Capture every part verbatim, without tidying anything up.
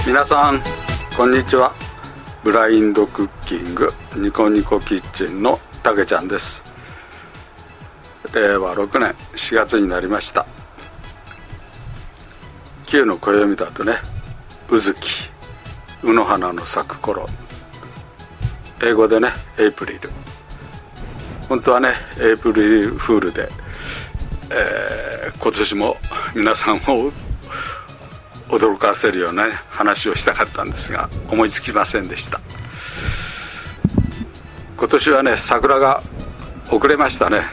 皆さんこんにちは。ブラインドクッキングニコニコキッチンのたけちゃんです。れいわろくねんしがつになりました。旧の暦だとね、うずき、卯の花の咲く頃、英語でねエイプリル、本当はねエイプリルフールで、えー、今年も皆さんを驚かせるような、ね、話をしたかったんですが思いつきませんでした。今年はね桜が遅れましたね。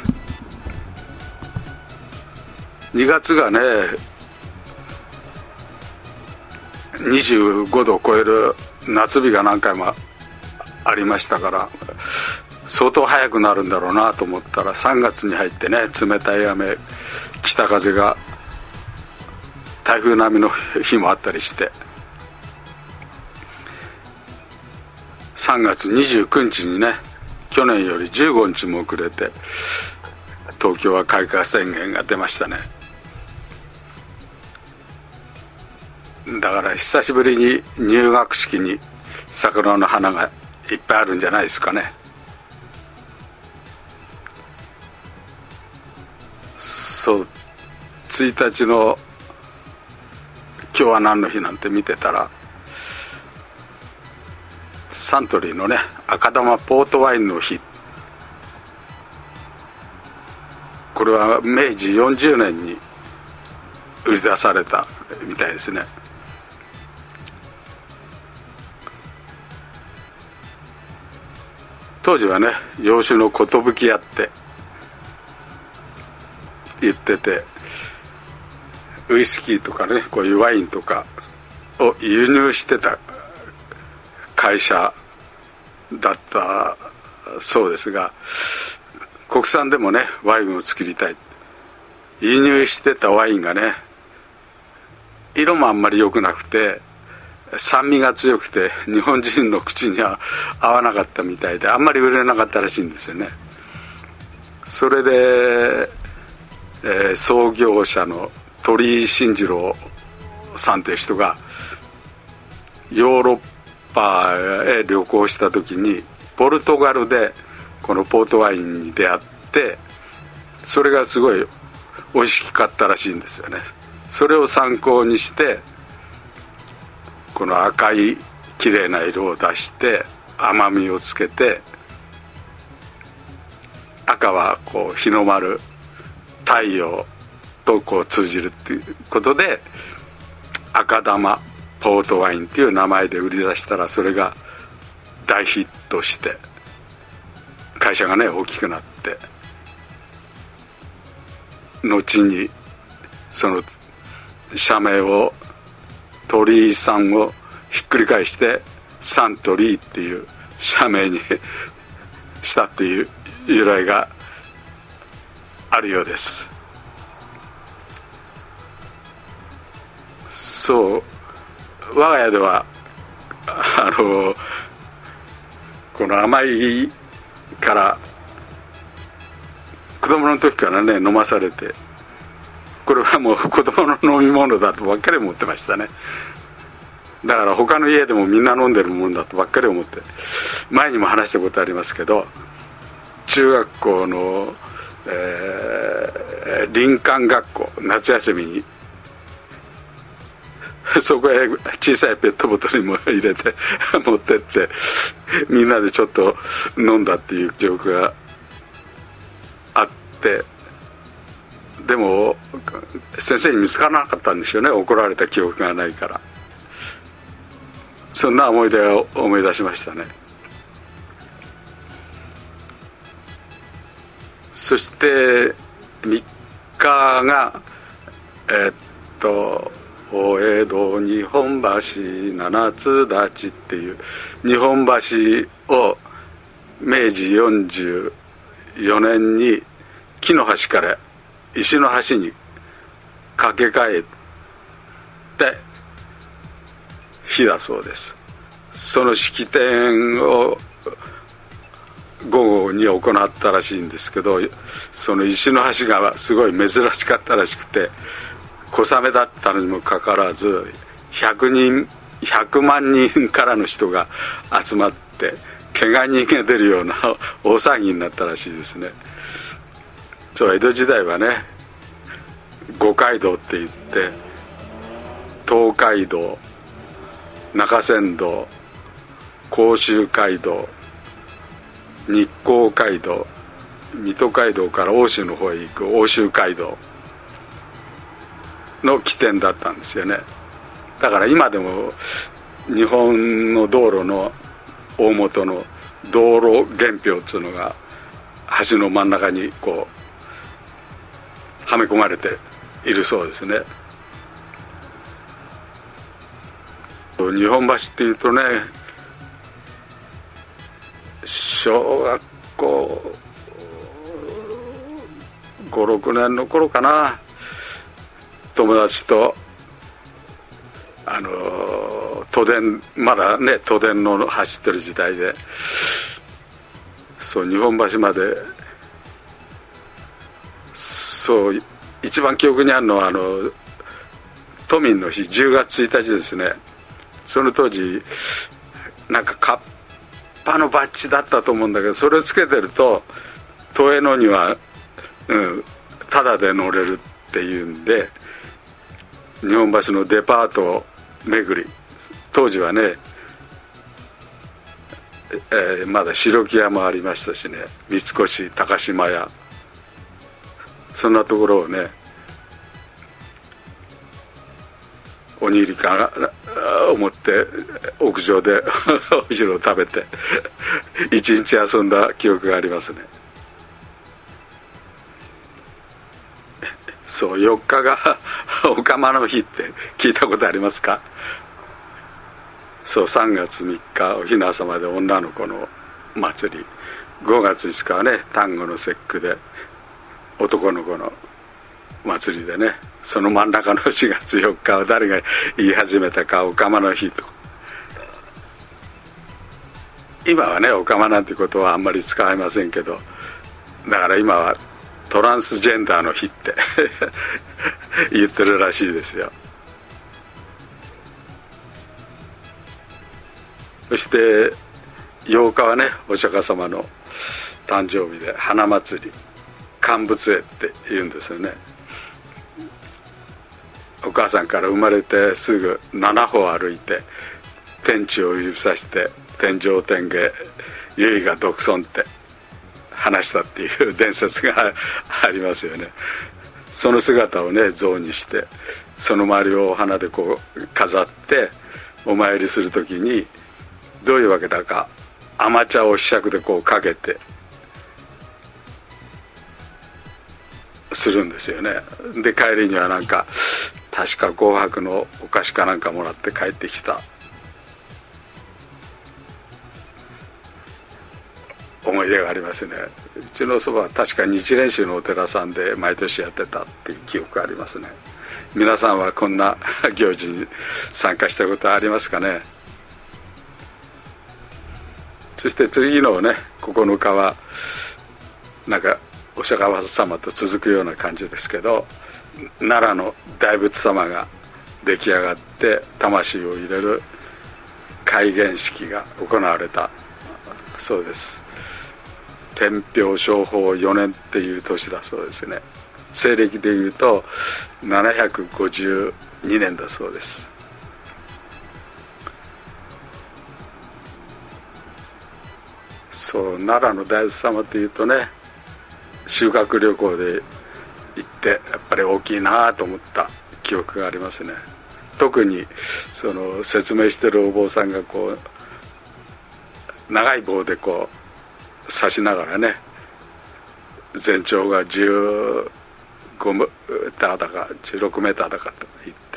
にがつがねにじゅうごどを超える夏日が何回もありましたから、相当早くなるんだろうなと思ったら、さんがつに入ってね冷たい雨、北風が台風並みの日もあったりして、さんがつにじゅうくにちにね去年よりじゅうごにちも遅れて東京は開花宣言が出ましたね。だから久しぶりに入学式に桜の花がいっぱいあるんじゃないですかね。そう、ついたちの今日は何の日なんて見てたら、サントリーのね赤玉ポートワインの日、これはめいじよんじゅうねんに売り出されたみたいですね。当時はね洋酒の寿屋って言ってて、ウイスキーとかねこういうワインとかを輸入してた会社だったそうですが、国産でもねワインを作りたい、輸入してたワインがね色もあんまり良くなくて酸味が強くて日本人の口には合わなかったみたいで、あんまり売れなかったらしいんですよね。それで、えー、創業者の鳥居慎次郎さんという人がヨーロッパへ旅行した時にポルトガルでこのポートワインに出会って、それがすごい美味しかったらしいんですよね。それを参考にしてこの赤い綺麗な色を出して甘みをつけて、赤はこう日の丸太陽とこう通じるっていうことで赤玉ポートワインっていう名前で売り出したら、それが大ヒットして会社がね大きくなって、後にその社名を鳥居さんをひっくり返してサントリーっていう社名にしたっていう由来があるようです。そう、我が家ではあのこの甘いから子供の時からね飲まされて、これはもう子供の飲み物だとばっかり思ってましたね。だから他の家でもみんな飲んでるもんだとばっかり思って、前にも話したことありますけど、中学校の、えー、林間学校夏休みにそこへ小さいペットボトルにも入れて持ってってみんなでちょっと飲んだっていう記憶があって、でも先生に見つからなかったんでしょうね、怒られた記憶がないから。そんな思い出を思い出しましたね。そしてみっかがえー、っとお江戸日本橋七つ立ちっていう日本橋をめいじよんじゅうよねんに木の橋から石の橋に架け替えて日だそうです。その式典を午後に行ったらしいんですけど、その石の橋がすごい珍しかったらしくて、小雨だったのにもかかわらずひゃくにんひゃくまんにんからの人が集まって怪我人が出るような大騒ぎになったらしいですね。そう、江戸時代はね、五街道って言って東海道、中山道、甲州街道、日光街道、水戸街道から奥州の方へ行く奥州街道の起点だったんですよね。だから今でも日本の道路の大元の道路原標っていうのが橋の真ん中にこうはめ込まれているそうですね。日本橋っていうとね、小学校ごろくねんの頃かな、友達とあの都電、まだね都電の走ってる時代で、そう日本橋まで、そう一番記憶にあるのはあの都民の日じゅうがつついたちですね。その当時なんかカッパのバッジだったと思うんだけど、それをつけてると都営のには、うん、タダで乗れるっていうんで、日本橋のデパート巡り、当時はね、えー、まだ白木屋もありましたしね、三越高島屋、そんなところをね、おにぎりか思って屋上でお昼を食べて一日遊んだ記憶がありますね。そう、よっかがお釜の日って聞いたことありますか？そう、さんがつみっかおひなさまで女の子の祭り、ごがついつかはね端午の節句で男の子の祭りでね、その真ん中のしがつよっかは誰が言い始めたかお釜の日と。今はねお釜なんてことはあんまり使いませんけど、だから今はトランスジェンダーの日って言ってるらしいですよ。そしてようかはねお釈迦様の誕生日で花祭り、乾物会って言うんですよね。お母さんから生まれてすぐなな歩歩いて天地を指さして天上天下唯我独尊って話したっていう伝説がありますよね。その姿をね像にして、その周りをお花でこう飾ってお参りするときにどういうわけだか甘茶をひしゃくでこうかけてするんですよね。で帰りにはなんか確か紅白のお菓子かなんかもらって帰ってきた思い出がありますね。うちのそばは確か日蓮宗のお寺さんで毎年やってたっていう記憶がありますね。皆さんはこんな行事に参加したことはありますかね。そして次のねここのかはなんかお釈迦様と続くような感じですけど、奈良の大仏様が出来上がって魂を入れる開眼式が行われたそうです。天平正法よねんっていう年だそうですね。西暦でいうとななひゃくごじゅうにねんだそうです。そう奈良の大仏様っていうとね、修学旅行で行ってやっぱり大きいなと思った記憶がありますね。特にその説明してるお坊さんがこう長い棒でこう刺しながらね、全長がじゅうごメーターだかじゅうろくメーターだかと言って、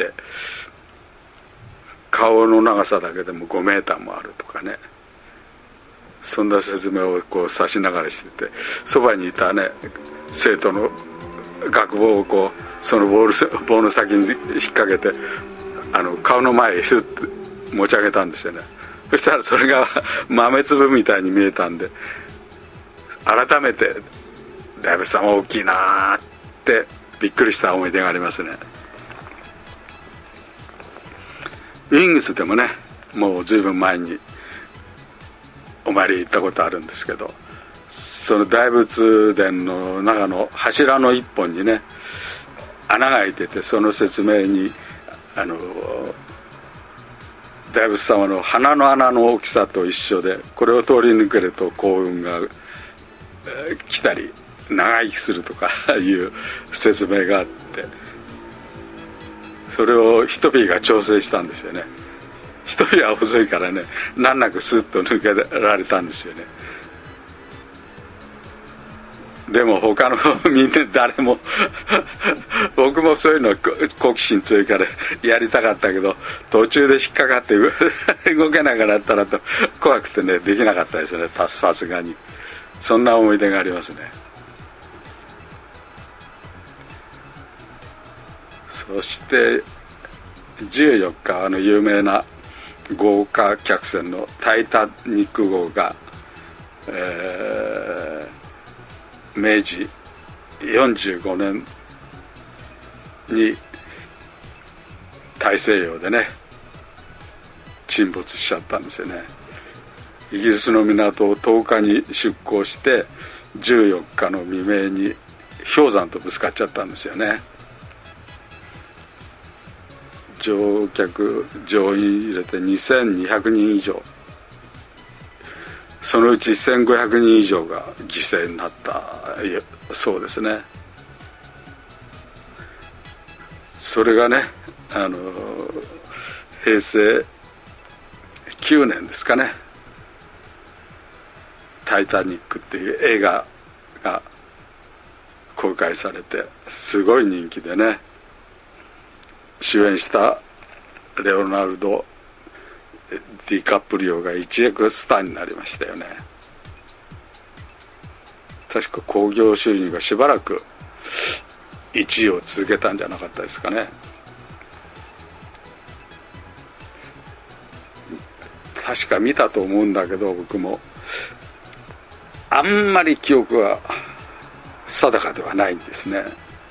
顔の長さだけでもごメーターもあるとかね、そんな説明をこう刺しながらしてて、そばにいたね生徒の学帽をこうその棒の先に引っ掛けてあの顔の前へシュッて持ち上げたんですよね。そしたらそれが豆粒みたいに見えたんで、改めて大仏様大きいなってびっくりした思い出がありますね。 ウィングスでもね、もうずいぶん前にお参り行ったことあるんですけど、その大仏殿の中の柱の一本にね穴が開いてて、その説明にあの大仏様の鼻の穴の大きさと一緒で、これを通り抜けると幸運が、えー、来たり長生きするとかいう説明があって、それをヒトピーが調整したんですよね。ヒトピーは細いからね、難なくスッと抜けられたんですよね。でも他のみんな誰も僕もそういうの好奇心強いからやりたかったけど、途中で引っかかって動けなくなったらと怖くてね、できなかったですね、さすがに。そんな思い出がありますね。そしてじゅうよっか、あの有名な豪華客船のタイタニック号が、えー、めいじよんじゅうごねんに大西洋でね沈没しちゃったんですよね。イギリスの港をとおかに出港してじゅうよっかの未明に氷山とぶつかっちゃったんですよね。乗客乗員入れてにせんにひゃくにん以上、そのうちせんごひゃくにん以上が犠牲になったそうですね。それがね、あのへいせいきゅうねんですかね、タイタニックっていう映画が公開されてすごい人気でね、主演したレオナルド・ディカプリオが一躍スターになりましたよね。確か興行収入がしばらくいちいを続けたんじゃなかったですかね。確か見たと思うんだけど、僕もあんまり記憶は定かではないんですね。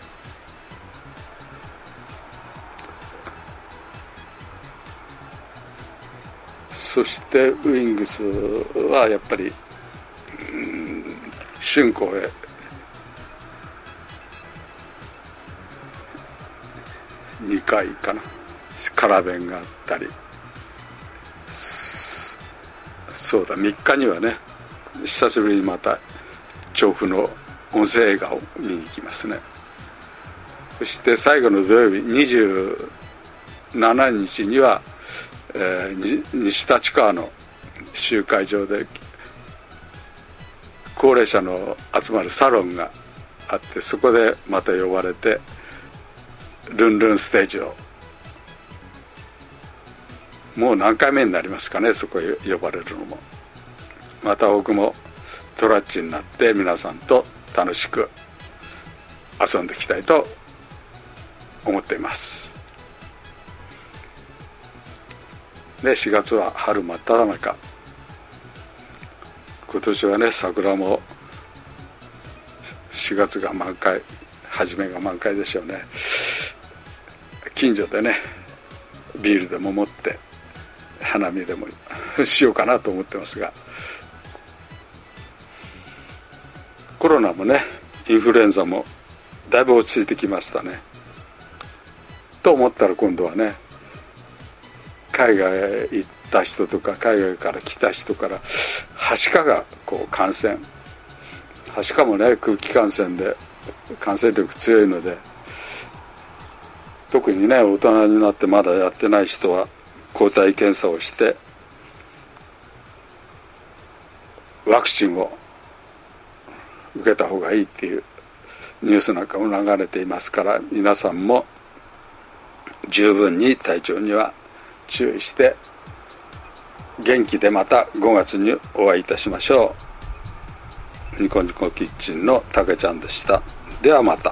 そしてウィングスはやっぱり、うん、春港へにかいかな、空弁があったり、そうだみっかにはね、久しぶりにまた調布の音声映画を見に行きますね。そして最後の土曜日にじゅうしちにちには、えー、西立川の集会場で高齢者の集まるサロンがあって、そこでまた呼ばれてルンルンステージを、もう何回目になりますかね、そこへ呼ばれるのも。また僕もトラッチになって皆さんと楽しく遊んでいきたいと思っています。でしがつは春真っ只中、今年はね桜もしがつが満開、初めが満開でしょうね。近所でねビールでも持って花見でもしようかなと思ってますが、コロナもねインフルエンザもだいぶ落ち着いてきましたね。と思ったら今度はね、海外へ行った人とか海外から来た人からはしかがこう感染、はしかもね空気感染で感染力強いので、特にね大人になってまだやってない人は抗体検査をしてワクチンを受けた方がいいっていうニュースなんかも流れていますから、皆さんも十分に体調には注意して元気でまたごがつにお会いいたしましょう。ニコニコキッチンのたけちゃんでした。ではまた。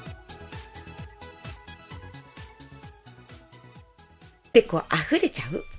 でこう溢れちゃう